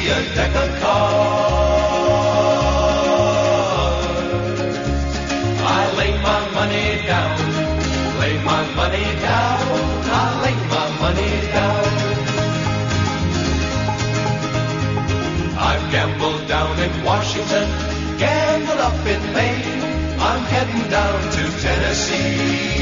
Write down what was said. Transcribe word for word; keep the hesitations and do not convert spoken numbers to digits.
a deck of cards. I lay my money down, lay my money down, I lay my money down. I've gambled down in Washington, gambled up in Maine, I'm heading down to Tennessee.